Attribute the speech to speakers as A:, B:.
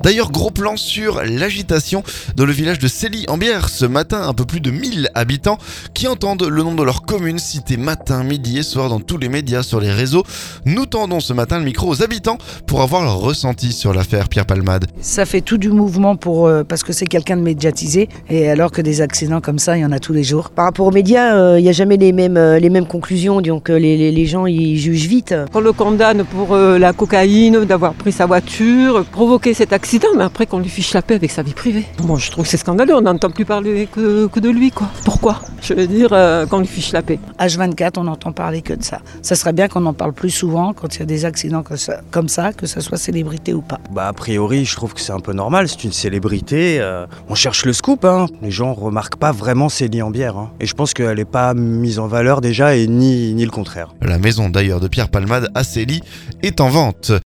A: D'ailleurs, gros plan sur l'agitation dans le village de Célie-en-Bière. Ce matin, un peu plus de 1000 habitants qui entendent le nom de leur commune cité matin, midi et soir dans tous les médias, sur les réseaux. Nous tendons ce matin le micro aux habitants pour avoir leur ressenti sur l'affaire Pierre Palmade.
B: Ça fait tout du mouvement parce que c'est quelqu'un de médiatisé, et alors que des accidents comme ça, il y en a tous les jours.
C: Par rapport aux médias, il n'y a jamais les mêmes conclusions, donc les gens ils jugent vite.
D: Qu'on le condamne pour la cocaïne, d'avoir pris sa voiture, provoquer cet accident, mais après qu'on lui fiche la paix avec sa vie privée. Bon, je trouve que c'est scandaleux, on n'entend plus parler que de lui, quoi. Pourquoi ? Je veux dire, qu'on lui fiche la paix.
B: H24, on n'entend parler que de ça. Ça serait bien qu'on en parle plus souvent quand il y a des accidents comme ça, que ça soit célébrité ou pas.
E: A priori, je trouve que c'est un peu normal, c'est une célébrité. On cherche le scoop, hein. Les gens remarquent pas vraiment Célie-en-Bière. Hein. Et je pense qu'elle n'est pas mise en valeur déjà, et ni le contraire.
A: La maison d'ailleurs de Pierre Palmade à Célie est en vente.